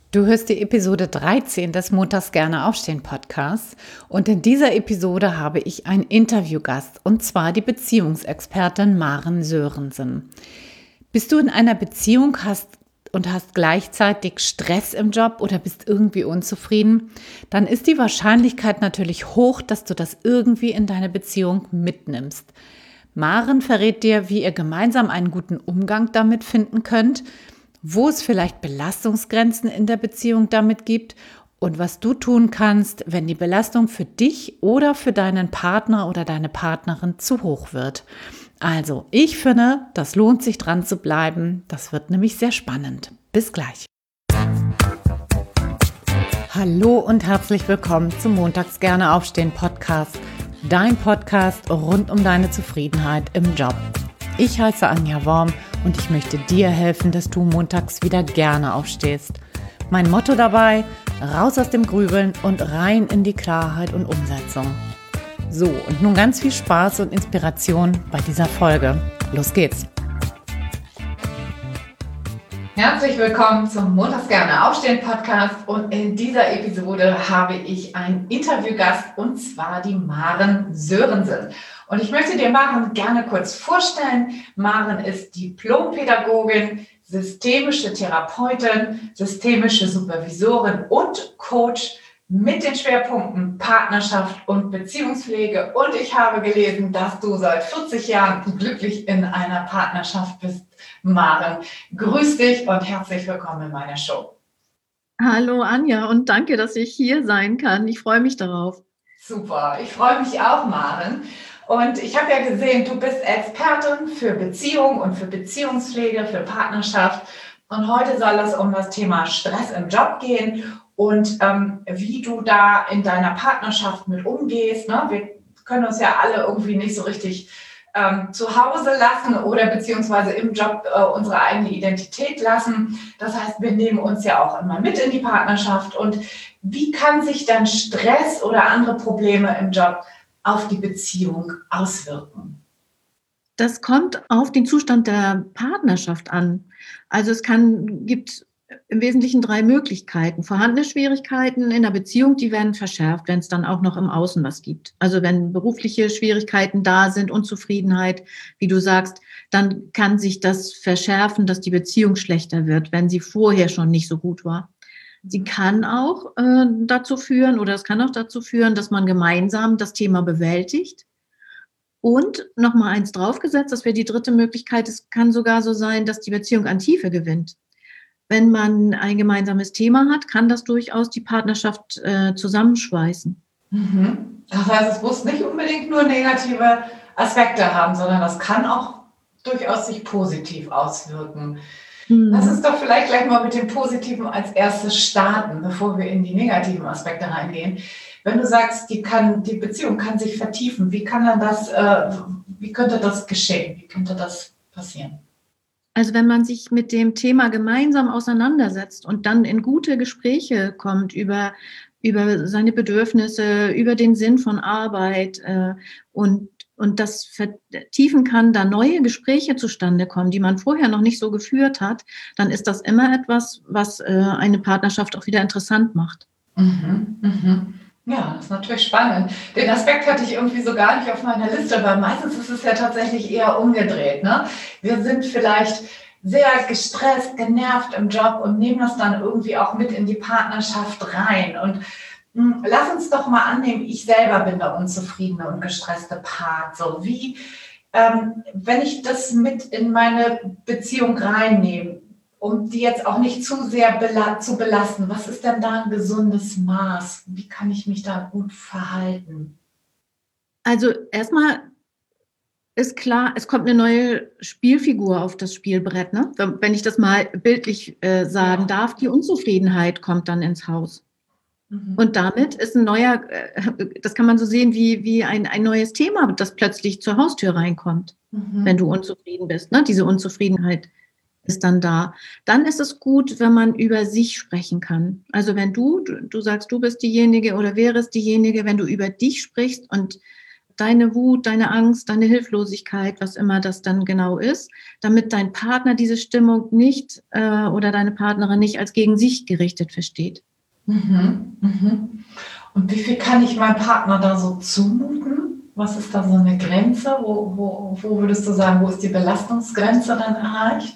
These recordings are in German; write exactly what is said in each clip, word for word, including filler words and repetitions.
Du hörst die Episode dreizehn des Montags gerne aufstehen Podcasts und in dieser Episode habe ich einen Interviewgast und zwar die Beziehungsexpertin Maren Sörensen. Bist du in einer Beziehung hast und hast gleichzeitig Stress im Job oder bist irgendwie unzufrieden, dann ist die Wahrscheinlichkeit natürlich hoch, dass du das irgendwie in deine Beziehung mitnimmst. Maren verrät dir, wie ihr gemeinsam einen guten Umgang damit finden könnt, wo es vielleicht Belastungsgrenzen in der Beziehung damit gibt und was du tun kannst, wenn die Belastung für dich oder für deinen Partner oder deine Partnerin zu hoch wird. Also, ich finde, das lohnt sich dran zu bleiben. Das wird nämlich sehr spannend. Bis gleich. Hallo und herzlich willkommen zum Montags gerne aufstehen Podcast. Dein Podcast rund um deine Zufriedenheit im Job. Ich heiße Anja Worm und ich möchte dir helfen, dass du montags wieder gerne aufstehst. Mein Motto dabei: raus aus dem Grübeln und rein in die Klarheit und Umsetzung. So, und nun ganz viel Spaß und Inspiration bei dieser Folge. Los geht's! Herzlich willkommen zum Montags gerne aufstehen Podcast und in dieser Episode habe ich einen Interviewgast und zwar die Maren Sörensen. Und ich möchte dir Maren gerne kurz vorstellen. Maren ist Diplompädagogin, systemische Therapeutin, systemische Supervisorin und Coach mit den Schwerpunkten Partnerschaft und Beziehungspflege. Und ich habe gelesen, dass du seit vierzig Jahren glücklich in einer Partnerschaft bist. Maren, grüß dich und herzlich willkommen in meiner Show. Hallo Anja und danke, dass ich hier sein kann. Ich freue mich darauf. Super, ich freue mich auch, Maren. Und ich habe ja gesehen, du bist Expertin für Beziehung und für Beziehungspflege, für Partnerschaft. Und heute soll es um das Thema Stress im Job gehen und ähm, wie du da in deiner Partnerschaft mit umgehst. Ne? Wir können uns ja alle irgendwie nicht so richtig ähm, zu Hause lassen oder beziehungsweise im Job äh, unsere eigene Identität lassen. Das heißt, wir nehmen uns ja auch immer mit in die Partnerschaft. Und wie kann sich dann Stress oder andere Probleme im Job auf die Beziehung auswirken? Das kommt auf den Zustand der Partnerschaft an. Also es kann, gibt im Wesentlichen drei Möglichkeiten. Vorhandene Schwierigkeiten in der Beziehung, die werden verschärft, wenn es dann auch noch im Außen was gibt. Also wenn berufliche Schwierigkeiten da sind, Unzufriedenheit, wie du sagst, dann kann sich das verschärfen, dass die Beziehung schlechter wird, wenn sie vorher schon nicht so gut war. Sie kann auch äh, dazu führen oder es kann auch dazu führen, dass man gemeinsam das Thema bewältigt. Und nochmal eins draufgesetzt, das wäre die dritte Möglichkeit, es kann sogar so sein, dass die Beziehung an Tiefe gewinnt. Wenn man ein gemeinsames Thema hat, kann das durchaus die Partnerschaft äh, zusammenschweißen. Mhm. Das heißt, es muss nicht unbedingt nur negative Aspekte haben, sondern das kann auch durchaus sich positiv auswirken. Mhm. Lass uns doch vielleicht gleich mal mit dem Positiven als erstes starten, bevor wir in die negativen Aspekte reingehen. Wenn du sagst, die, kann, die Beziehung kann sich vertiefen, wie kann dann das, äh, wie könnte das geschehen? Wie könnte das passieren? Also wenn man sich mit dem Thema gemeinsam auseinandersetzt und dann in gute Gespräche kommt über, über seine Bedürfnisse, über den Sinn von Arbeit äh, und, und das vertiefen kann, da neue Gespräche zustande kommen, die man vorher noch nicht so geführt hat, dann ist das immer etwas, was äh, eine Partnerschaft auch wieder interessant macht. Mhm, mhm. Ja, das ist natürlich spannend. Den Aspekt hatte ich irgendwie so gar nicht auf meiner Liste, weil meistens ist es ja tatsächlich eher umgedreht. Ne? Wir sind vielleicht sehr gestresst, genervt im Job und nehmen das dann irgendwie auch mit in die Partnerschaft rein. Und mh, lass uns doch mal annehmen, ich selber bin der unzufriedene und gestresste Part. So wie, ähm, wenn ich das mit in meine Beziehung reinnehme, um die jetzt auch nicht zu sehr bela- zu belasten. Was ist denn da ein gesundes Maß? Wie kann ich mich da gut verhalten? Also erstmal ist klar, es kommt eine neue Spielfigur auf das Spielbrett, ne? Wenn ich das mal bildlich äh, sagen ja. darf, die Unzufriedenheit kommt dann ins Haus. Mhm. Und damit ist ein neuer, äh, das kann man so sehen wie, wie ein, ein neues Thema, das plötzlich zur Haustür reinkommt, mhm. wenn du unzufrieden bist. Ne? Diese Unzufriedenheit ist dann da. Dann ist es gut, wenn man über sich sprechen kann. Also wenn du, du, du sagst, du bist diejenige oder wärst diejenige, wenn du über dich sprichst und deine Wut, deine Angst, deine Hilflosigkeit, was immer das dann genau ist, damit dein Partner diese Stimmung nicht äh, oder deine Partnerin nicht als gegen sich gerichtet versteht. Mhm, mhm. Und wie viel kann ich meinem Partner da so zumuten? Was ist da so eine Grenze? Wo, wo, wo würdest du sagen, wo ist die Belastungsgrenze dann erreicht?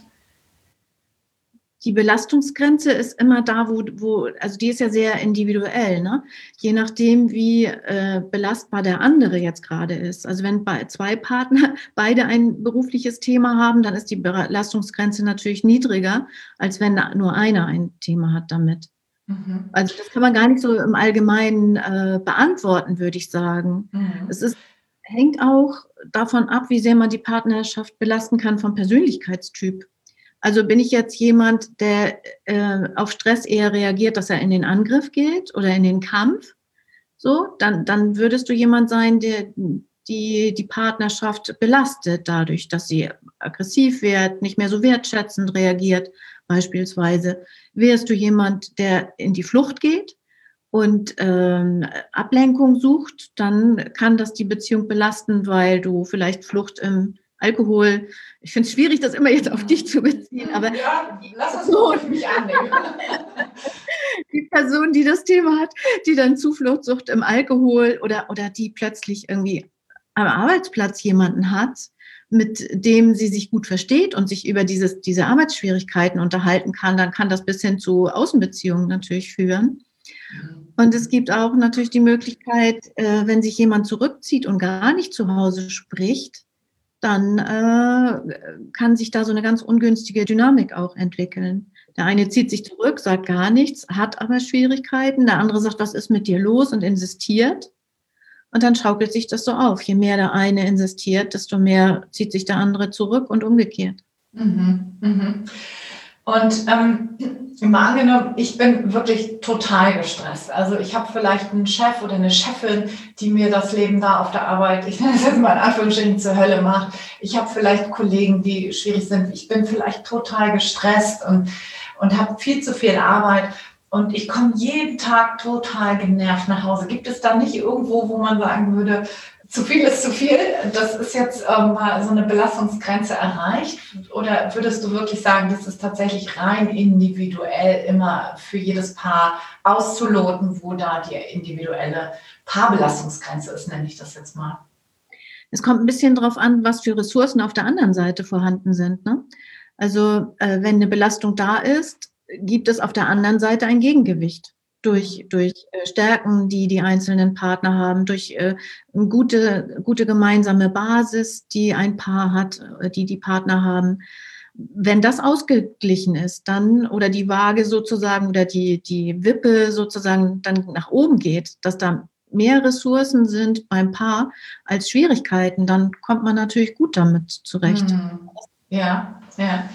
Die Belastungsgrenze ist immer da, wo, wo, also die ist ja sehr individuell, ne? Je nachdem, wie äh, belastbar der andere jetzt gerade ist. Also wenn bei zwei Partner beide ein berufliches Thema haben, dann ist die Belastungsgrenze natürlich niedriger, als wenn nur einer ein Thema hat damit. Mhm. Also das kann man gar nicht so im Allgemeinen äh, beantworten, würde ich sagen. Mhm. Es ist, hängt auch davon ab, wie sehr man die Partnerschaft belasten kann vom Persönlichkeitstyp. Also bin ich jetzt jemand, der äh, auf Stress eher reagiert, dass er in den Angriff geht oder in den Kampf, so, dann, dann würdest du jemand sein, der die, die Partnerschaft belastet dadurch, dass sie aggressiv wird, nicht mehr so wertschätzend reagiert, beispielsweise. Wärst du jemand, der in die Flucht geht und ähm, Ablenkung sucht, dann kann das die Beziehung belasten, weil du vielleicht Flucht im Alkohol, ich finde es schwierig, das immer jetzt auf dich zu beziehen, aber ja, lass es so auf mich annehmen. Die Person, die das Thema hat, die dann Zufluchtssucht im Alkohol oder, oder die plötzlich irgendwie am Arbeitsplatz jemanden hat, mit dem sie sich gut versteht und sich über dieses, diese Arbeitsschwierigkeiten unterhalten kann, dann kann das bis hin zu Außenbeziehungen natürlich führen. Und es gibt auch natürlich die Möglichkeit, äh, wenn sich jemand zurückzieht und gar nicht zu Hause spricht, dann äh, kann sich da so eine ganz ungünstige Dynamik auch entwickeln. Der eine zieht sich zurück, sagt gar nichts, hat aber Schwierigkeiten. Der andere sagt, was ist mit dir los und insistiert. Und dann schaukelt sich das so auf. Je mehr der eine insistiert, desto mehr zieht sich der andere zurück und umgekehrt. Mhm, mhm. Und ähm, mal angenommen, ich bin wirklich total gestresst. Also ich habe vielleicht einen Chef oder eine Chefin, die mir das Leben da auf der Arbeit, ich nenne es jetzt mal in Anführungsstrichen, zur Hölle macht. Ich habe vielleicht Kollegen, die schwierig sind. Ich bin vielleicht total gestresst und, und habe viel zu viel Arbeit. Und ich komme jeden Tag total genervt nach Hause. Gibt es da nicht irgendwo, wo man sagen würde, zu viel ist zu viel, das ist jetzt ähm, mal so eine Belastungsgrenze erreicht? Oder würdest du wirklich sagen, das ist tatsächlich rein individuell immer für jedes Paar auszuloten, wo da die individuelle Paarbelastungsgrenze ist, nenne ich das jetzt mal? Es kommt ein bisschen drauf an, was für Ressourcen auf der anderen Seite vorhanden sind, ne? Also äh, wenn eine Belastung da ist, gibt es auf der anderen Seite ein Gegengewicht. Durch, durch äh, Stärken, die die einzelnen Partner haben, durch äh, eine gute, gute gemeinsame Basis, die ein Paar hat, äh, die die Partner haben. Wenn das ausgeglichen ist, dann, oder die Waage sozusagen, oder die, die Wippe sozusagen dann nach oben geht, dass da mehr Ressourcen sind beim Paar als Schwierigkeiten, dann kommt man natürlich gut damit zurecht. Hm. Ja, ja.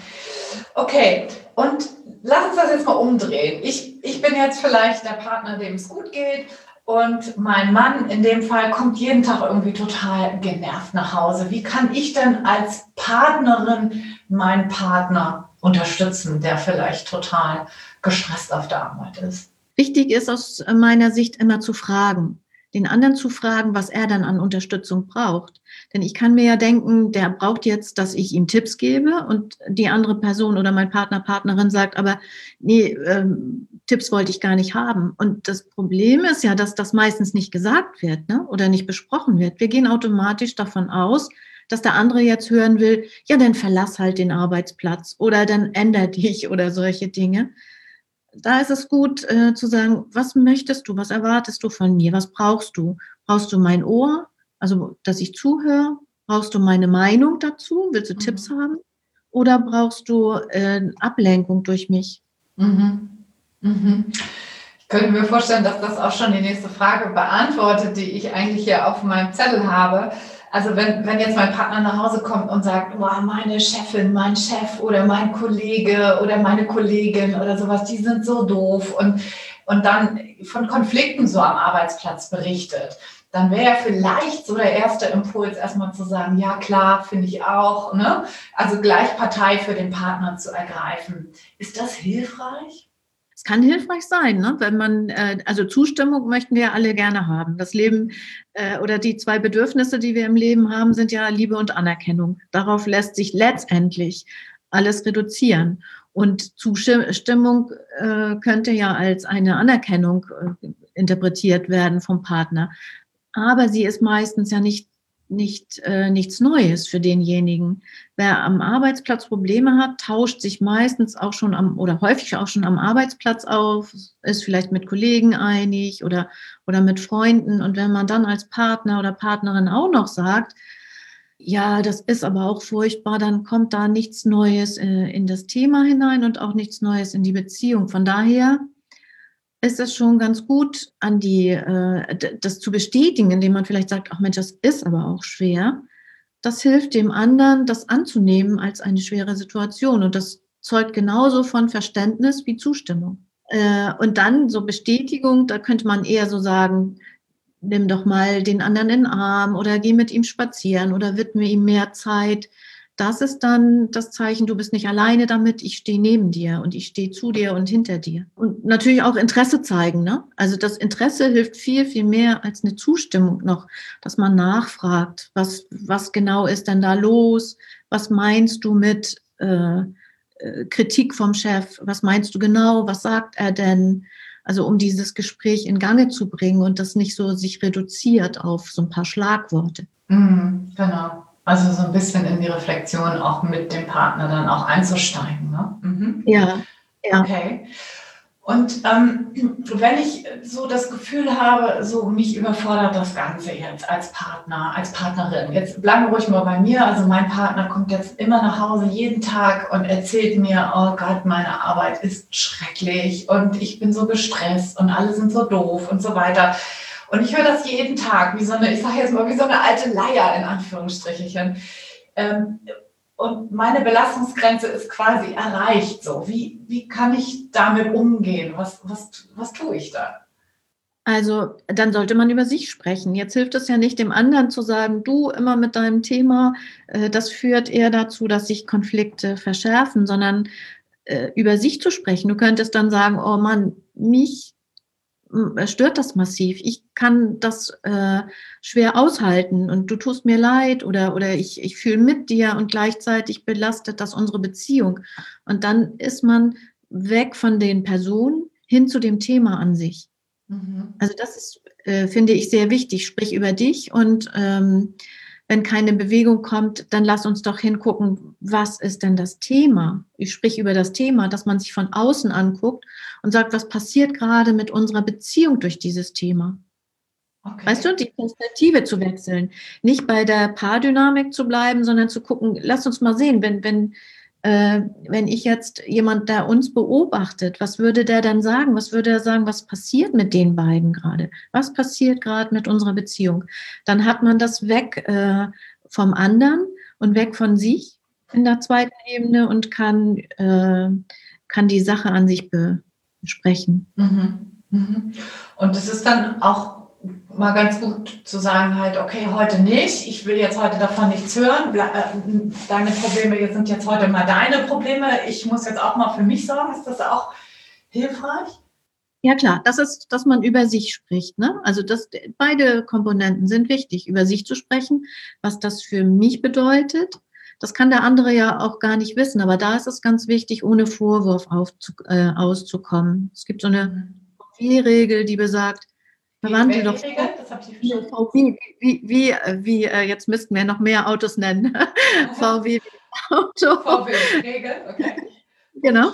Okay, und lass uns das jetzt mal umdrehen. Ich, ich bin jetzt vielleicht der Partner, dem es gut geht, und mein Mann in dem Fall kommt jeden Tag irgendwie total genervt nach Hause. Wie kann ich denn als Partnerin meinen Partner unterstützen, der vielleicht total gestresst auf der Arbeit ist? Wichtig ist aus meiner Sicht immer zu fragen. Den anderen zu fragen, was er dann an Unterstützung braucht. Denn ich kann mir ja denken, der braucht jetzt, dass ich ihm Tipps gebe, und die andere Person oder mein Partner, Partnerin sagt, aber nee, ähm, Tipps wollte ich gar nicht haben. Und das Problem ist ja, dass das meistens nicht gesagt wird, ne? Oder nicht besprochen wird. Wir gehen automatisch davon aus, dass der andere jetzt hören will, ja, dann verlass halt den Arbeitsplatz oder dann änder dich oder solche Dinge. Da ist es gut äh, zu sagen, was möchtest du, was erwartest du von mir, was brauchst du? Brauchst du mein Ohr, also dass ich zuhöre? Brauchst du meine Meinung dazu? Willst du mhm. Tipps haben? Oder brauchst du äh, Ablenkung durch mich? Mhm. Mhm. Ich könnte mir vorstellen, dass das auch schon die nächste Frage beantwortet, die ich eigentlich hier auf meinem Zettel habe. Also wenn, wenn jetzt mein Partner nach Hause kommt und sagt, oh, meine Chefin, mein Chef oder mein Kollege oder meine Kollegin oder sowas, die sind so doof, und, und dann von Konflikten so am Arbeitsplatz berichtet, dann wäre ja vielleicht so der erste Impuls erstmal zu sagen, ja klar, finde ich auch, ne? Also gleich Partei für den Partner zu ergreifen. Ist das hilfreich? es kann hilfreich sein, ne? Wenn man, äh, also Zustimmung möchten wir ja alle gerne haben. Das Leben äh, oder die zwei Bedürfnisse, die wir im Leben haben, sind ja Liebe und Anerkennung. Darauf lässt sich letztendlich alles reduzieren. Und Zustimmung äh, könnte ja als eine Anerkennung äh, interpretiert werden vom Partner. Aber sie ist meistens ja nicht nicht äh, nichts Neues für denjenigen. Wer am Arbeitsplatz Probleme hat, tauscht sich meistens auch schon am oder häufig auch schon am Arbeitsplatz auf, ist vielleicht mit Kollegen einig oder oder mit Freunden. Und wenn man dann als Partner oder Partnerin auch noch sagt, ja, das ist aber auch furchtbar, dann kommt da nichts Neues äh, in das Thema hinein und auch nichts Neues in die Beziehung. Von daher ist es schon ganz gut, an die, äh, das zu bestätigen, indem man vielleicht sagt, ach Mensch, das ist aber auch schwer. Das hilft dem anderen, das anzunehmen als eine schwere Situation. Und das zeugt genauso von Verständnis wie Zustimmung. Äh, und dann so Bestätigung, da könnte man eher so sagen, nimm doch mal den anderen in den Arm oder geh mit ihm spazieren oder widme ihm mehr Zeit. Das ist dann das Zeichen, du bist nicht alleine damit, ich stehe neben dir und ich stehe zu dir und hinter dir. Und natürlich auch Interesse zeigen, ne? Also das Interesse hilft viel, viel mehr als eine Zustimmung noch, dass man nachfragt, was, was genau ist denn da los? Was meinst du mit äh, Kritik vom Chef? Was meinst du genau? Was sagt er denn? Also um dieses Gespräch in Gange zu bringen und das nicht so sich reduziert auf so ein paar Schlagworte. Mhm, genau. Also so ein bisschen in die Reflexion auch mit dem Partner dann auch einzusteigen. Ne? Mhm. Ja, ja. Okay. Und ähm, wenn ich so das Gefühl habe, so mich überfordert das Ganze jetzt als Partner, als Partnerin. Jetzt bleiben wir ruhig mal bei mir. Also mein Partner kommt jetzt immer nach Hause jeden Tag und erzählt mir, oh Gott, meine Arbeit ist schrecklich und ich bin so gestresst und alle sind so doof und so weiter. Und ich höre das jeden Tag, wie so eine, ich sage jetzt mal, wie so eine alte Leier in Anführungsstrichen. Ähm, und meine Belastungsgrenze ist quasi erreicht. So, wie, wie kann ich damit umgehen? Was, was, was tue ich da? Also dann sollte man über sich sprechen. Jetzt hilft es ja nicht, dem anderen zu sagen, du immer mit deinem Thema, äh, das führt eher dazu, dass sich Konflikte verschärfen, sondern äh, über sich zu sprechen. Du könntest dann sagen, oh Mann, mich stört das massiv. Ich kann das äh, schwer aushalten und du tust mir leid oder, oder ich, ich fühle mit dir und gleichzeitig belastet das unsere Beziehung. Und dann ist man weg von den Personen hin zu dem Thema an sich. Mhm. Also das ist, äh, finde ich, sehr wichtig. Sprich über dich und ähm, wenn keine Bewegung kommt, dann lass uns doch hingucken, was ist denn das Thema? Ich spreche über das Thema, dass man sich von außen anguckt und sagt, was passiert gerade mit unserer Beziehung durch dieses Thema? Okay. Weißt du, die Perspektive zu wechseln. Nicht bei der Paardynamik zu bleiben, sondern zu gucken, lass uns mal sehen, wenn, wenn, äh, wenn ich jetzt jemand, der uns beobachtet, was würde der dann sagen? Was würde er sagen, was passiert mit den beiden gerade? Was passiert gerade mit unserer Beziehung? Dann hat man das weg äh, vom anderen und weg von sich in der zweiten Ebene und kann, äh, kann die Sache an sich besprechen. Mhm. Mhm. Und es ist dann auch mal ganz gut zu sagen halt, okay, heute nicht, ich will jetzt heute davon nichts hören, deine Probleme sind jetzt heute mal deine Probleme, ich muss jetzt auch mal für mich sorgen. Ist das auch hilfreich? Ja klar, das ist, dass man über sich spricht, ne? Also das, beide Komponenten sind wichtig, über sich zu sprechen, was das für mich bedeutet. Das kann der andere ja auch gar nicht wissen, aber da ist es ganz wichtig, ohne Vorwurf aufzu, äh, auszukommen. Es gibt so eine Regel, die besagt, verwandle doch V W, wie, wie, wie, äh, jetzt müssten wir noch mehr Autos nennen. V W Auto. V W-Regel, okay. Genau.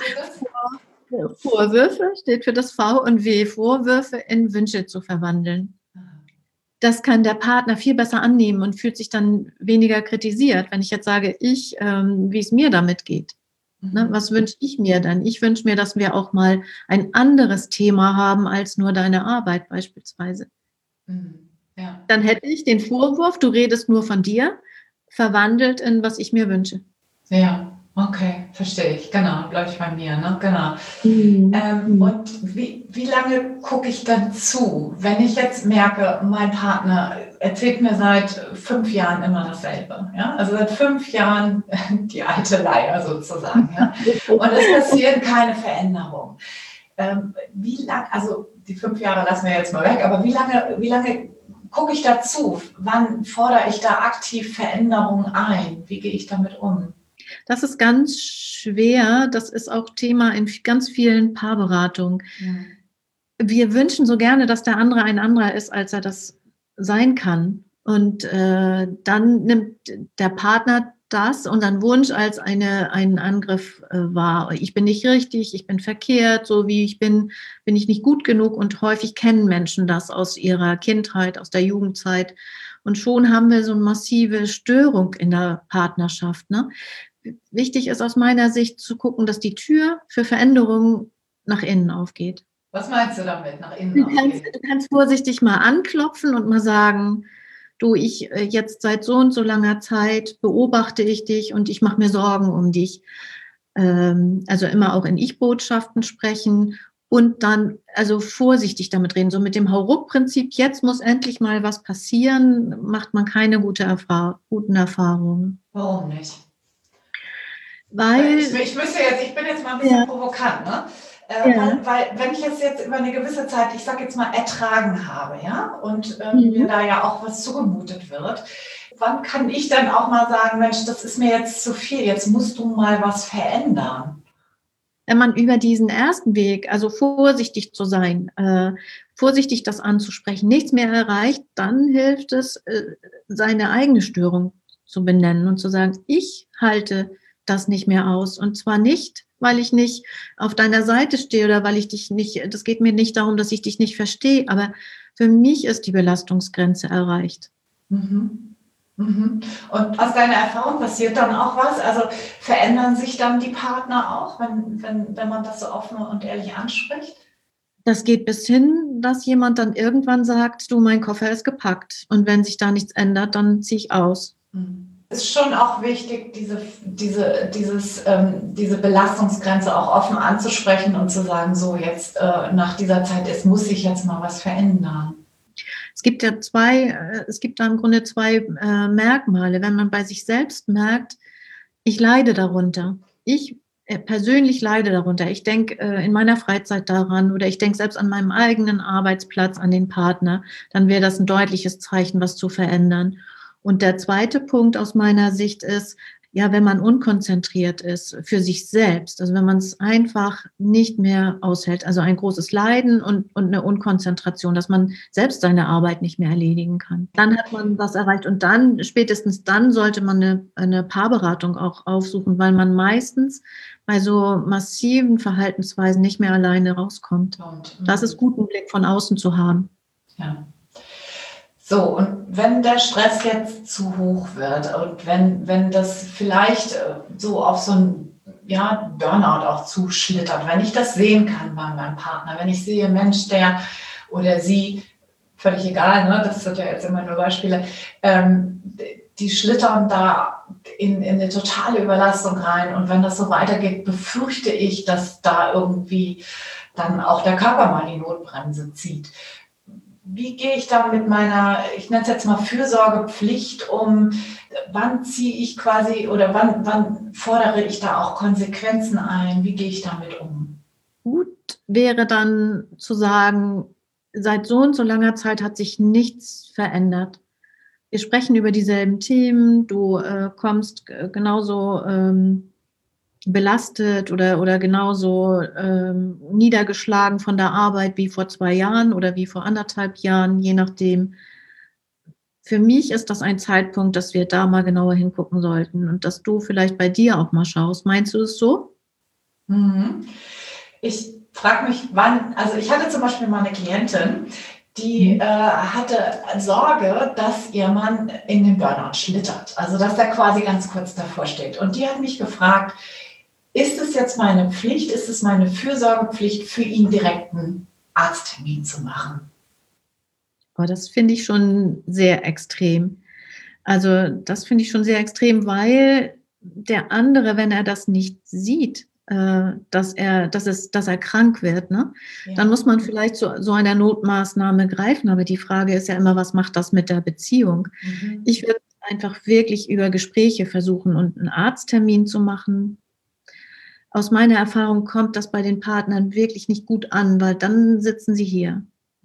Vorwürfe steht für das V und W, Vorwürfe in Wünsche zu verwandeln. Das kann der Partner viel besser annehmen und fühlt sich dann weniger kritisiert, wenn ich jetzt sage, ich, ähm, wie es mir damit geht. Ne, was wünsche ich mir dann? Ich wünsche mir, dass wir auch mal ein anderes Thema haben als nur deine Arbeit beispielsweise. Ja. Dann hätte ich den Vorwurf, du redest nur von dir, verwandelt in was ich mir wünsche. Ja, okay, verstehe ich. Genau, bleibe ich bei mir, ne? Genau. Mhm. Ähm, und wie, wie lange gucke ich dann zu, wenn ich jetzt merke, mein Partner erzählt mir seit fünf Jahren immer dasselbe. Ja? Also seit fünf Jahren die alte Leier sozusagen. Ja? Und es passiert keine Veränderung. Ähm, wie lange, also die fünf Jahre lassen wir jetzt mal weg, aber wie lange, wie lange gucke ich dazu? Wann fordere ich da aktiv Veränderungen ein? Wie gehe ich damit um? Das ist ganz schwer. Das ist auch Thema in ganz vielen Paarberatungen. Mhm. Wir wünschen so gerne, dass der andere ein anderer ist, als er das sein kann. Und äh, dann nimmt der Partner das, unseren Wunsch, als eine, einen Angriff äh, wahr. Ich bin nicht richtig, ich bin verkehrt, so wie ich bin, bin ich nicht gut genug. Und häufig kennen Menschen das aus ihrer Kindheit, aus der Jugendzeit. Und schon haben wir so eine massive Störung in der Partnerschaft. Ne? Wichtig ist aus meiner Sicht zu gucken, dass die Tür für Veränderungen nach innen aufgeht. Was meinst du damit, nach innen du kannst, du kannst vorsichtig mal anklopfen und mal sagen, du, ich jetzt seit so und so langer Zeit beobachte ich dich und ich mache mir Sorgen um dich. Ähm, also immer auch in Ich-Botschaften sprechen und dann also vorsichtig damit reden. So mit dem Hauruck-Prinzip, jetzt muss endlich mal was passieren, macht man keine gute Erfahr- guten Erfahrungen. Warum nicht? Weil ich, ich müsste jetzt, ich bin jetzt mal ein bisschen ja. provokant, ne? Äh, ja. weil, weil wenn ich es jetzt über eine gewisse Zeit, ich sage jetzt mal, ertragen habe, ja, und ähm, mhm. mir da ja auch was zugemutet wird, wann kann ich dann auch mal sagen, Mensch, das ist mir jetzt zu viel, jetzt musst du mal was verändern? Wenn man über diesen ersten Weg, also vorsichtig zu sein, äh, vorsichtig das anzusprechen, nichts mehr erreicht, dann hilft es, äh, seine eigene Störung zu benennen und zu sagen, ich halte das nicht mehr aus. Und zwar nicht, weil ich nicht auf deiner Seite stehe oder weil ich dich nicht, das geht mir nicht darum, dass ich dich nicht verstehe, aber für mich ist die Belastungsgrenze erreicht. Mhm. Mhm. Und aus deiner Erfahrung passiert dann auch was? Also verändern sich dann die Partner auch, wenn, wenn, wenn man das so offen und ehrlich anspricht? Das geht bis hin, dass jemand dann irgendwann sagt, du, mein Koffer ist gepackt. Und wenn sich da nichts ändert, dann ziehe ich aus. Mhm. Es ist schon auch wichtig, diese, diese, dieses, ähm, diese Belastungsgrenze auch offen anzusprechen und zu sagen, so jetzt äh, nach dieser Zeit, es muss sich jetzt mal was verändern. Es gibt ja zwei, äh, es gibt da im Grunde zwei äh, Merkmale. Wenn man bei sich selbst merkt, ich leide darunter. Ich äh, persönlich leide darunter. Ich denke äh, in meiner Freizeit daran oder ich denke selbst an meinem eigenen Arbeitsplatz, an den Partner, dann wäre das ein deutliches Zeichen, was zu verändern. Und der zweite Punkt aus meiner Sicht ist, ja, wenn man unkonzentriert ist für sich selbst, also wenn man es einfach nicht mehr aushält, also ein großes Leiden und, und eine Unkonzentration, dass man selbst seine Arbeit nicht mehr erledigen kann, dann hat man das erreicht. Und dann, spätestens dann, sollte man eine, eine Paarberatung auch aufsuchen, weil man meistens bei so massiven Verhaltensweisen nicht mehr alleine rauskommt. Und, das ist gut, einen Blick von außen zu haben. Ja. So, und wenn der Stress jetzt zu hoch wird und wenn, wenn das vielleicht so auf so ein ja, Burnout auch zuschlittert, wenn ich das sehen kann bei meinem Partner, wenn ich sehe, Mensch, der oder sie, völlig egal, ne, das sind ja jetzt immer nur Beispiele, ähm, die schlittern da in, in eine totale Überlastung rein und wenn das so weitergeht, befürchte ich, dass da irgendwie dann auch der Körper mal die Notbremse zieht. Wie gehe ich da mit meiner, ich nenne es jetzt mal Fürsorgepflicht um, wann ziehe ich quasi oder wann, wann fordere ich da auch Konsequenzen ein? Wie gehe ich damit um? Gut wäre dann zu sagen, seit so und so langer Zeit hat sich nichts verändert. Wir sprechen über dieselben Themen, du äh, kommst äh, genauso ähm, belastet oder, oder genauso ähm, niedergeschlagen von der Arbeit wie vor zwei Jahren oder wie vor anderthalb Jahren, je nachdem. Für mich ist das ein Zeitpunkt, dass wir da mal genauer hingucken sollten und dass du vielleicht bei dir auch mal schaust. Meinst du es so? Mhm. Ich frage mich, wann, also ich hatte zum Beispiel mal eine Klientin, die äh, hatte Sorge, dass ihr Mann in den Burnout schlittert, also dass er quasi ganz kurz davor steht. Und die hat mich gefragt, ist es jetzt meine Pflicht, ist es meine Fürsorgepflicht, für ihn direkt einen Arzttermin zu machen? Oh, das finde ich schon sehr extrem. Also das finde ich schon sehr extrem, weil der andere, wenn er das nicht sieht, äh, dass er, dass es, dass er krank wird, ne, ja. Dann muss man vielleicht zu so einer Notmaßnahme greifen. Aber die Frage ist ja immer, was macht das mit der Beziehung? Mhm. Ich würde einfach wirklich über Gespräche versuchen und einen Arzttermin zu machen. aus meiner Erfahrung kommt das bei den Partnern wirklich nicht gut an, weil dann sitzen sie hier.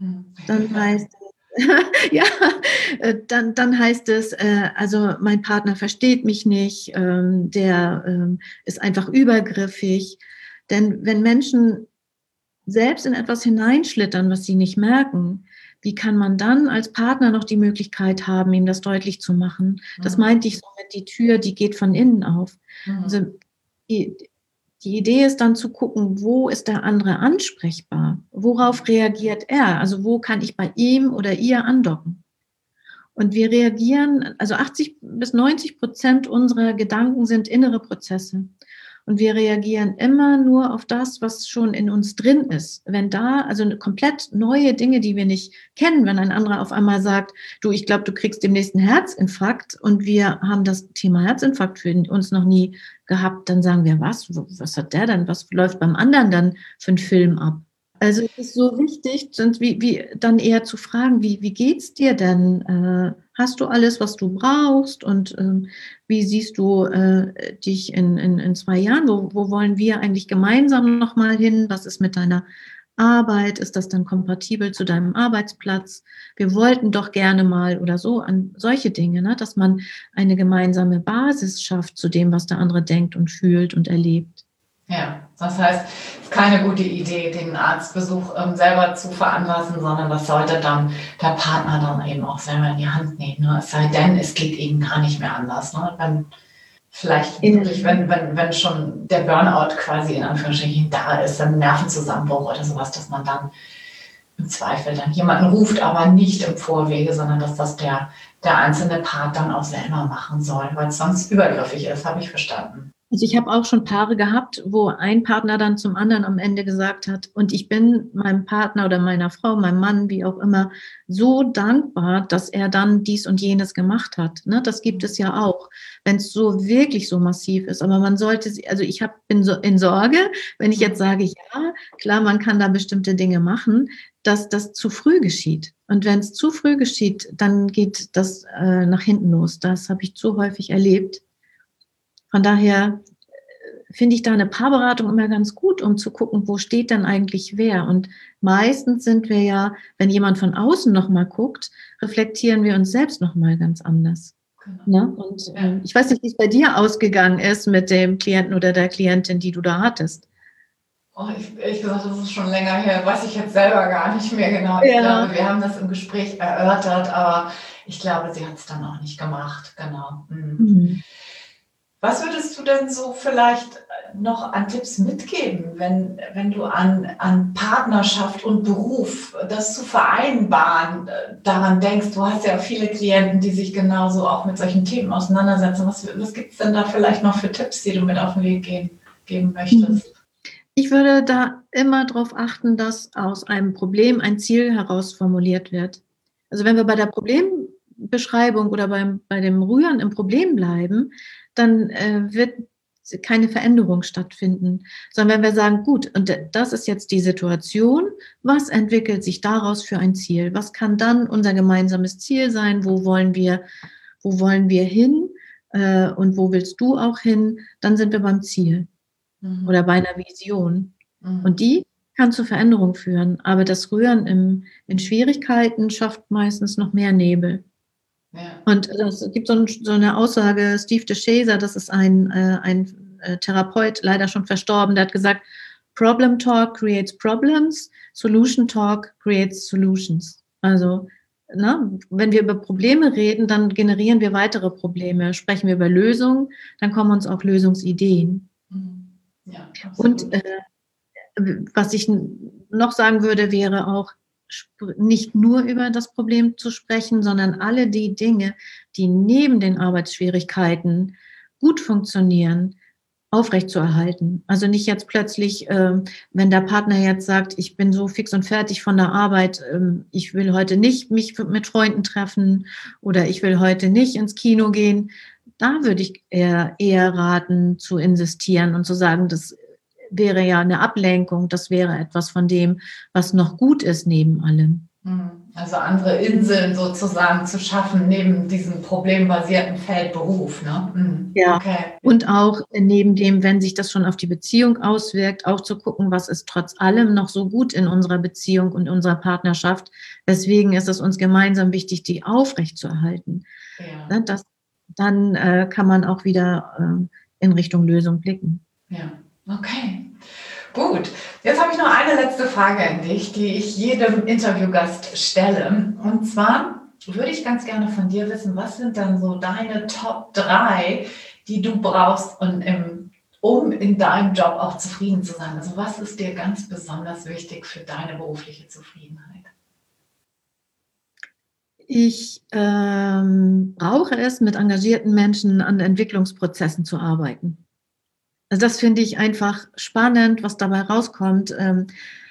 Dann heißt es, ja, äh, dann, dann heißt es, äh, also mein Partner versteht mich nicht, ähm, der ähm, ist einfach übergriffig. Denn wenn Menschen selbst in etwas hineinschlittern, was sie nicht merken, wie kann man dann als Partner noch die Möglichkeit haben, ihm das deutlich zu machen? Das Mhm. meinte ich so mit, die Tür, die geht von innen auf. Mhm. Also die, die Idee ist dann zu gucken, wo ist der andere ansprechbar? Worauf reagiert er? Also wo kann ich bei ihm oder ihr andocken? Und wir reagieren, also achtzig bis neunzig Prozent unserer Gedanken sind innere Prozesse. Und wir reagieren immer nur auf das, was schon in uns drin ist. Wenn da, also komplett neue Dinge, die wir nicht kennen, wenn ein anderer auf einmal sagt, du, ich glaube, du kriegst demnächst einen Herzinfarkt und wir haben das Thema Herzinfarkt für uns noch nie gehabt, dann sagen wir, was? Was hat der denn? Was läuft beim anderen dann für einen Film ab? Also es ist so wichtig, wie, wie dann eher zu fragen, wie, wie geht's dir denn? Äh, hast du alles, was du brauchst? Und ähm, wie siehst du äh, dich in, in, in zwei Jahren? Wo, wo wollen wir eigentlich gemeinsam nochmal hin? Was ist mit deiner Arbeit? Ist das dann kompatibel zu deinem Arbeitsplatz? Wir wollten doch gerne mal oder so an solche Dinge, ne? Dass man eine gemeinsame Basis schafft zu dem, was der andere denkt und fühlt und erlebt. Ja, das heißt, es ist keine gute Idee, den Arztbesuch ähm, selber zu veranlassen, sondern das sollte dann der Partner dann eben auch selber in die Hand nehmen. Ne? Es sei denn, es geht eben gar nicht mehr anders. Ne? Wenn vielleicht wirklich, wenn, wenn, wenn schon der Burnout quasi in Anführungsstrichen da ist, ein Nervenzusammenbruch oder sowas, dass man dann im Zweifel dann jemanden ruft, aber nicht im Vorwege, sondern dass das der, der einzelne Part dann auch selber machen soll, weil es sonst übergriffig ist, habe ich verstanden. Also ich habe auch schon Paare gehabt, wo ein Partner dann zum anderen am Ende gesagt hat, und ich bin meinem Partner oder meiner Frau, meinem Mann, wie auch immer, so dankbar, dass er dann dies und jenes gemacht hat. Ne, das gibt es ja auch, wenn es so wirklich so massiv ist. Aber man sollte, also ich hab, bin so in Sorge, wenn ich jetzt sage, ja, klar, man kann da bestimmte Dinge machen, dass das zu früh geschieht. Und wenn es zu früh geschieht, dann geht das äh, nach hinten los. Das habe ich zu häufig erlebt. Von daher finde ich da eine Paarberatung immer ganz gut, um zu gucken, wo steht denn eigentlich wer. Und meistens sind wir ja, wenn jemand von außen nochmal guckt, reflektieren wir uns selbst nochmal ganz anders. Genau. Ne? Und äh, ich weiß nicht, wie es bei dir ausgegangen ist mit dem Klienten oder der Klientin, die du da hattest. Oh, ich, ehrlich gesagt, das ist schon länger her, weiß ich jetzt selber gar nicht mehr genau. Ich ja. glaube, wir haben das im Gespräch erörtert, aber ich glaube, sie hat es dann auch nicht gemacht. Genau. Mhm. Mhm. Was würdest du denn so vielleicht noch an Tipps mitgeben, wenn, wenn du an, an Partnerschaft und Beruf, das zu vereinbaren, daran denkst? Du hast ja viele Klienten, die sich genauso auch mit solchen Themen auseinandersetzen. Was, was gibt es denn da vielleicht noch für Tipps, die du mit auf den Weg gehen, geben möchtest? Ich würde da immer darauf achten, dass aus einem Problem ein Ziel heraus formuliert wird. Also wenn wir bei der Problembeschreibung oder beim, bei dem Rühren im Problem bleiben, dann äh, wird keine Veränderung stattfinden, sondern wenn wir sagen, gut, und das ist jetzt die Situation, was entwickelt sich daraus für ein Ziel? Was kann dann unser gemeinsames Ziel sein? Wo wollen wir, wo wollen wir hin? Äh, und wo willst du auch hin? Dann sind wir beim Ziel mhm. oder bei einer Vision. Mhm. Und die kann zu Veränderung führen, aber das Rühren im, in Schwierigkeiten schafft meistens noch mehr Nebel. Ja. Und es gibt so, ein, so eine Aussage, Steve DeShazer, das ist ein, äh, ein äh, Therapeut, leider schon verstorben, der hat gesagt, Problem Talk creates problems, Solution Talk creates solutions. Also, na, wenn wir über Probleme reden, dann generieren wir weitere Probleme. Sprechen wir über Lösungen, dann kommen uns auch Lösungsideen. Ja, und äh, was ich noch sagen würde, wäre auch, nicht nur über das Problem zu sprechen, sondern alle die Dinge, die neben den Arbeitsschwierigkeiten gut funktionieren, aufrechtzuerhalten. Also nicht jetzt plötzlich, äh, wenn der Partner jetzt sagt, ich bin so fix und fertig von der Arbeit, äh, ich will heute nicht mich mit Freunden treffen oder ich will heute nicht ins Kino gehen, da würde ich eher, eher raten, zu insistieren und zu sagen, das wäre ja eine Ablenkung, das wäre etwas von dem, was noch gut ist neben allem. Also andere Inseln sozusagen zu schaffen neben diesem problembasierten Feldberuf, ne? Mhm. Ja. Okay. Und auch neben dem, wenn sich das schon auf die Beziehung auswirkt, auch zu gucken, was ist trotz allem noch so gut in unserer Beziehung und unserer Partnerschaft. Weswegen ist es uns gemeinsam wichtig, die aufrechtzuerhalten. Ja. Das, dann äh, kann man auch wieder äh, in Richtung Lösung blicken. Ja, okay. Gut, jetzt habe ich noch eine letzte Frage an dich, die ich jedem Interviewgast stelle. Und zwar würde ich ganz gerne von dir wissen, was sind dann so deine Top drei, die du brauchst, und im, um in deinem Job auch zufrieden zu sein? Also was ist dir ganz besonders wichtig für deine berufliche Zufriedenheit? Ich ähm, brauche es, mit engagierten Menschen an Entwicklungsprozessen zu arbeiten. Also das finde ich einfach spannend, was dabei rauskommt, ähm,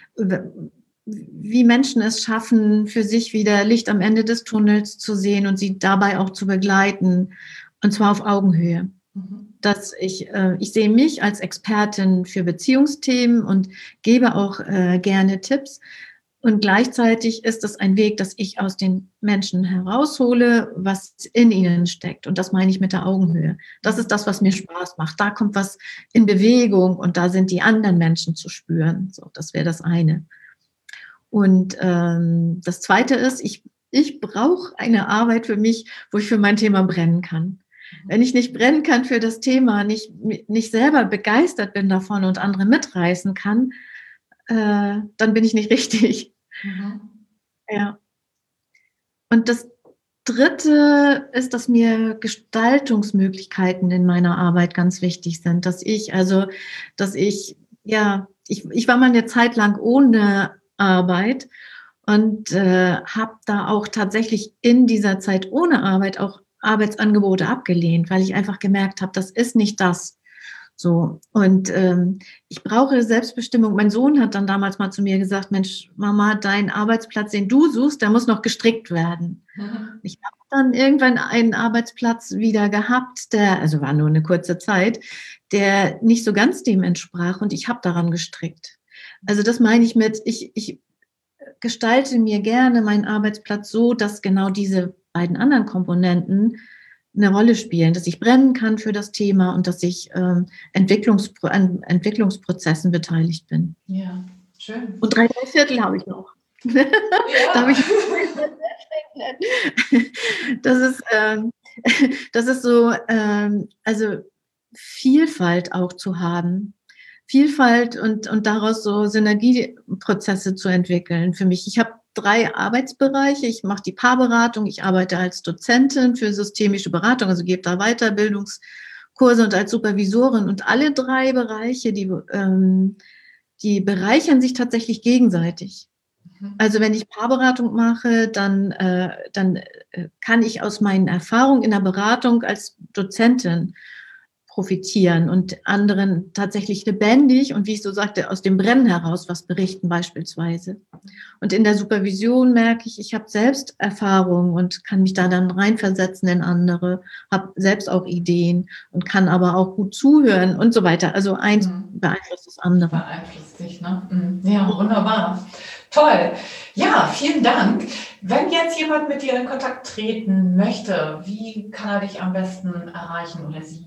wie Menschen es schaffen, für sich wieder Licht am Ende des Tunnels zu sehen und sie dabei auch zu begleiten, und zwar auf Augenhöhe. Mhm. Dass ich, äh, ich sehe mich als Expertin für Beziehungsthemen und gebe auch äh, gerne Tipps. Und gleichzeitig ist es ein Weg, dass ich aus den Menschen heraushole, was in ihnen steckt. Und das meine ich mit der Augenhöhe. Das ist das, was mir Spaß macht. Da kommt was in Bewegung und da sind die anderen Menschen zu spüren. So, das wäre das eine. Und ähm, das Zweite ist, ich, ich brauche eine Arbeit für mich, wo ich für mein Thema brennen kann. Wenn ich nicht brennen kann für das Thema, nicht, nicht selber begeistert bin davon und andere mitreißen kann, äh, dann bin ich nicht richtig. Mhm. Ja. Und das Dritte ist, dass mir Gestaltungsmöglichkeiten in meiner Arbeit ganz wichtig sind, dass ich, also, dass ich, ja, ich, ich war mal eine Zeit lang ohne Arbeit und äh, habe da auch tatsächlich in dieser Zeit ohne Arbeit auch Arbeitsangebote abgelehnt, weil ich einfach gemerkt habe, das ist nicht das. So, und ähm, ich brauche Selbstbestimmung. Mein Sohn hat dann damals mal zu mir gesagt, Mensch, Mama, dein Arbeitsplatz, den du suchst, der muss noch gestrickt werden. Mhm. Ich habe dann irgendwann einen Arbeitsplatz wieder gehabt, der, also war nur eine kurze Zeit, der nicht so ganz dem entsprach, und ich habe daran gestrickt. Also das meine ich mit, ich, ich gestalte mir gerne meinen Arbeitsplatz so, dass genau diese beiden anderen Komponenten eine Rolle spielen, dass ich brennen kann für das Thema und dass ich ähm, Entwicklungspro- an Entwicklungsprozessen beteiligt bin. Ja, schön. Und drei, drei Viertel habe ich noch. Ja. Da habe ich das ist, ähm, das ist so, ähm, also Vielfalt auch zu haben. Vielfalt und, und daraus so Synergieprozesse zu entwickeln für mich. Ich habe drei Arbeitsbereiche. Ich mache die Paarberatung, ich arbeite als Dozentin für systemische Beratung, also gebe da Weiterbildungskurse, und als Supervisorin. Und alle drei Bereiche, die, ähm, die bereichern sich tatsächlich gegenseitig. Mhm. Also wenn ich Paarberatung mache, dann, äh, dann äh, kann ich aus meinen Erfahrungen in der Beratung als Dozentin profitieren und anderen tatsächlich lebendig und, wie ich so sagte, aus dem Brennen heraus was berichten beispielsweise. Und in der Supervision merke ich, ich habe selbst Erfahrungen und kann mich da dann reinversetzen in andere, habe selbst auch Ideen und kann aber auch gut zuhören und so weiter. Also eins mhm. beeinflusst das andere. Beeinflusst sich, ne? Ja, wunderbar. Toll. Ja, vielen Dank. Wenn jetzt jemand mit dir in Kontakt treten möchte, wie kann er dich am besten erreichen oder sie?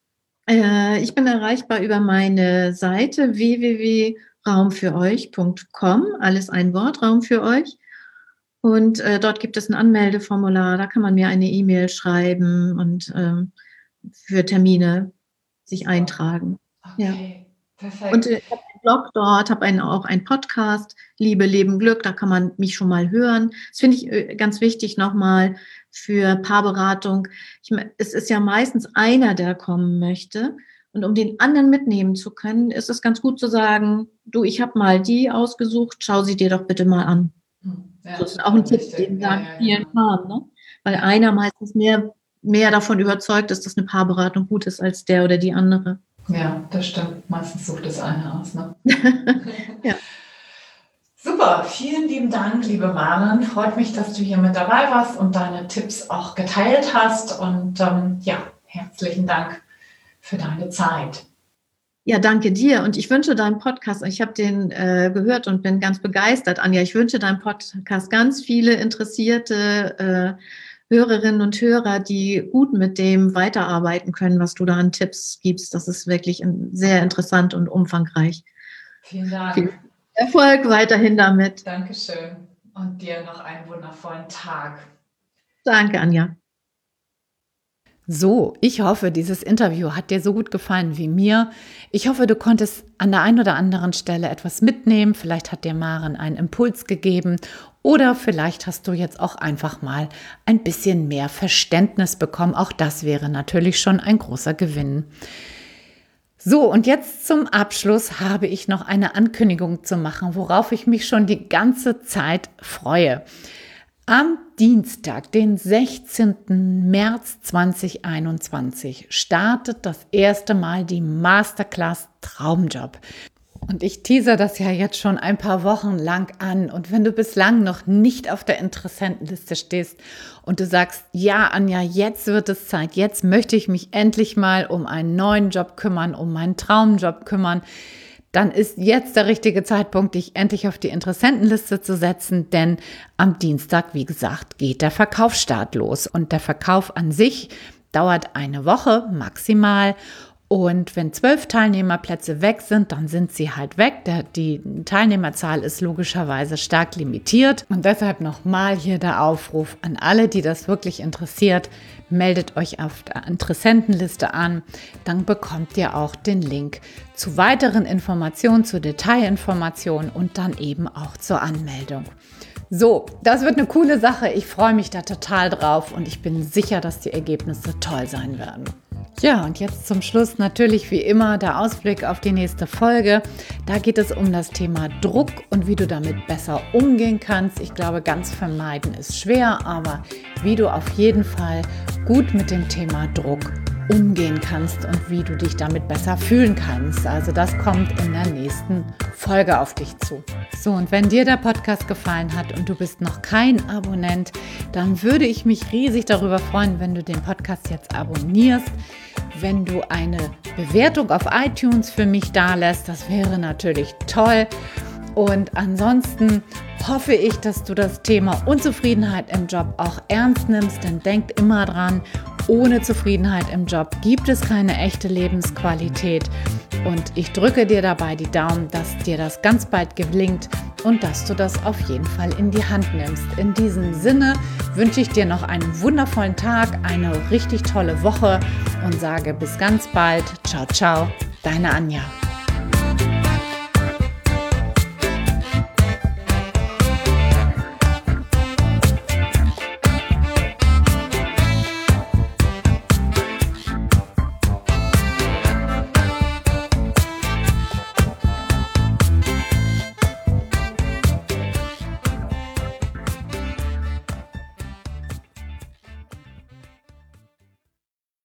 Ich bin erreichbar über meine Seite w w w punkt raum für euch punkt com, alles ein Wort, Raum für euch. Und äh, dort gibt es ein Anmeldeformular, da kann man mir eine E-Mail schreiben und ähm, für Termine sich eintragen. Okay, ja. Perfekt. Und äh, ich habe einen Blog dort, habe einen, auch einen Podcast, Liebe, Leben, Glück, da kann man mich schon mal hören. Das finde ich äh, ganz wichtig nochmal für Paarberatung. Ich, es ist ja meistens einer, der kommen möchte. Und um den anderen mitnehmen zu können, ist es ganz gut zu sagen, du, ich habe mal die ausgesucht, schau sie dir doch bitte mal an. Ja, das ist auch ein Tipp, den sagen ja, ja, vielen Paaren, ne? Weil ja. einer meistens mehr, mehr davon überzeugt ist, dass eine Paarberatung gut ist als der oder die andere. Ja, das stimmt. Meistens sucht es einer aus, ne? Ja. Super, vielen lieben Dank, liebe Maren. Freut mich, dass du hier mit dabei warst und deine Tipps auch geteilt hast. Und ähm, ja, herzlichen Dank für deine Zeit. Ja, danke dir. Und ich wünsche deinem Podcast, ich habe den äh, gehört und bin ganz begeistert, Anja. Ich wünsche deinem Podcast ganz viele interessierte äh, Hörerinnen und Hörer, die gut mit dem weiterarbeiten können, was du da an Tipps gibst. Das ist wirklich sehr interessant und umfangreich. Vielen Dank. Viel Erfolg weiterhin damit. Dankeschön. Und dir noch einen wundervollen Tag. Danke, Anja. So, ich hoffe, dieses Interview hat dir so gut gefallen wie mir. Ich hoffe, du konntest an der einen oder anderen Stelle etwas mitnehmen. Vielleicht hat dir Maren einen Impuls gegeben oder vielleicht hast du jetzt auch einfach mal ein bisschen mehr Verständnis bekommen. Auch das wäre natürlich schon ein großer Gewinn. So, und jetzt zum Abschluss habe ich noch eine Ankündigung zu machen, worauf ich mich schon die ganze Zeit freue. Am Dienstag, den sechzehnten März zweitausendeinundzwanzig, startet das erste Mal die Masterclass Traumjob. Und ich teaser das ja jetzt schon ein paar Wochen lang an. Und wenn du bislang noch nicht auf der Interessentenliste stehst und du sagst, ja, Anja, jetzt wird es Zeit, jetzt möchte ich mich endlich mal um einen neuen Job kümmern, um meinen Traumjob kümmern, dann ist jetzt der richtige Zeitpunkt, dich endlich auf die Interessentenliste zu setzen, denn am Dienstag, wie gesagt, geht der Verkaufsstart los. Und der Verkauf an sich dauert eine Woche maximal. Und wenn zwölf Teilnehmerplätze weg sind, dann sind sie halt weg. Der, die Teilnehmerzahl ist logischerweise stark limitiert. Und deshalb nochmal hier der Aufruf an alle, die das wirklich interessiert. Meldet euch auf der Interessentenliste an. Dann bekommt ihr auch den Link zu weiteren Informationen, zu Detailinformationen und dann eben auch zur Anmeldung. So, das wird eine coole Sache. Ich freue mich da total drauf und ich bin sicher, dass die Ergebnisse toll sein werden. Ja, und jetzt zum Schluss natürlich wie immer der Ausblick auf die nächste Folge. Da geht es um das Thema Druck und wie du damit besser umgehen kannst. Ich glaube, ganz vermeiden ist schwer, aber wie du auf jeden Fall gut mit dem Thema Druck umgehen kannst und wie du dich damit besser fühlen kannst. Also das kommt in der nächsten Folge auf dich zu. So, und wenn dir der Podcast gefallen hat und du bist noch kein Abonnent, dann würde ich mich riesig darüber freuen, wenn du den Podcast jetzt abonnierst. Wenn du eine Bewertung auf iTunes für mich dalässt, das wäre natürlich toll. Und ansonsten hoffe ich, dass du das Thema Unzufriedenheit im Job auch ernst nimmst, denn denk immer dran, ohne Zufriedenheit im Job gibt es keine echte Lebensqualität. Und ich drücke dir dabei die Daumen, dass dir das ganz bald gelingt und dass du das auf jeden Fall in die Hand nimmst. In diesem Sinne wünsche ich dir noch einen wundervollen Tag, eine richtig tolle Woche und sage bis ganz bald. Ciao, ciao, deine Anja.